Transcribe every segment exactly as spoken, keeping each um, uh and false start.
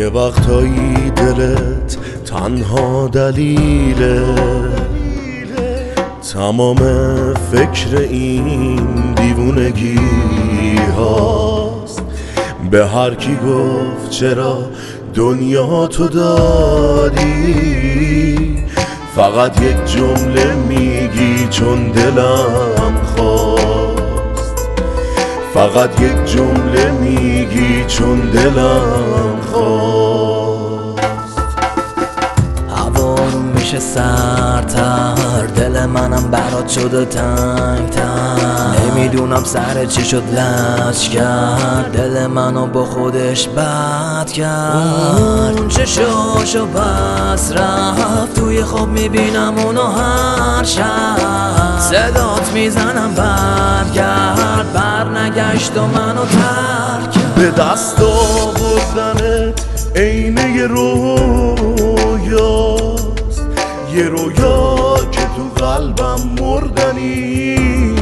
یه وقتایی دلت تنها دلیله، تمام فکر این دیوونگی هاست. به هر کی گفت چرا دنیا تو دادی، فقط یک جمله میگی چون دلم خواست. فقط یک جمله میگی چون دلم خواست. هوا رو میشه سرتر، دل منم برات شده تنگ تر. نمیدونم سر چی شد لج کرد، دل منو با خودش بد کرد. اون چشاشو بس رفت، توی خواب میبینم اونو هر شب. صدات میزنم برگرد، بر نگشت و منو ترک کرد. به دست آوردنت عین یه رویاست، یه رویا که تو قلبم مردنی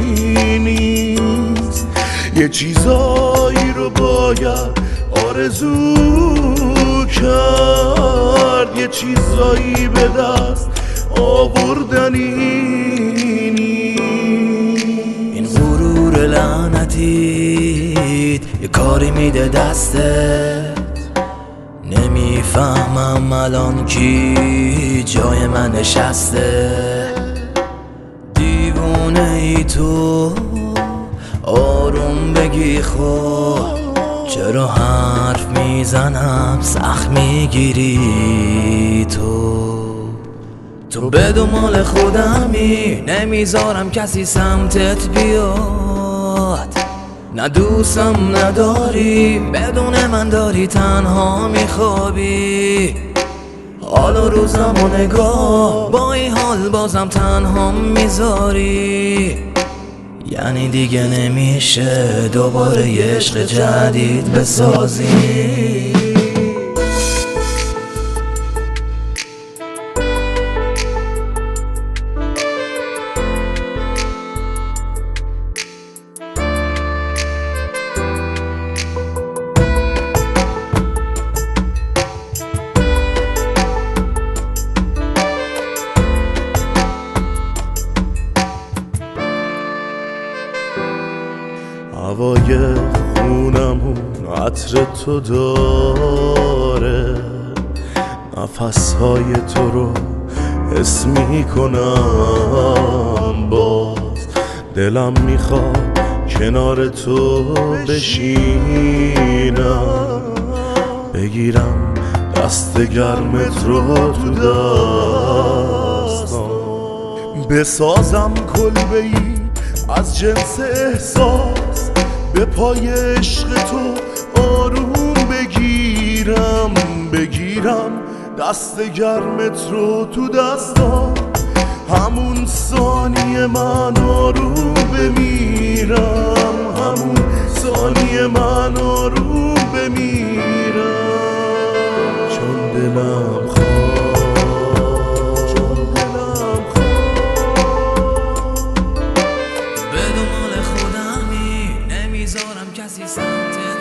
نیست. یه چیزایی رو باید آرزو کرد، یه چیزایی به دست آوردنی نیست. این غرور لعنتیت یه کاری میده دستت، نمیفهمم الان کی جای من نشسته. دیوونه ای تو، آروم بگی خود، چرا حرف میزنم سخت میگیری تو. تو بدو مال خودمی، نمیذارم کسی سمتت بیاد. نه دوستم نداری، بدون من داری تنها میخوابی. حال و روزم و نگاه، با این حال بازم تنها میذاری. یعنی دیگه نمیشه دوباره یه عشق جدید بسازی. هوای خونمون عطر تو داره، نفسهای تو رو حس میکنم. باز دلم میخواد کنار تو بشینم، بگیرم دست گرمت رو تو دستم، بسازم کلبه‌ای از جنس احساس، به پای عشق تو آروم بگیرم. بگیرم دست گرمت رو تو دستم، همون ثانیه من آروم بمیرم. همون ثانیه من آروم بمیرم، چون دلم خواست. چون دلم بدون مال خودمی، نمیذارم کسی سمتت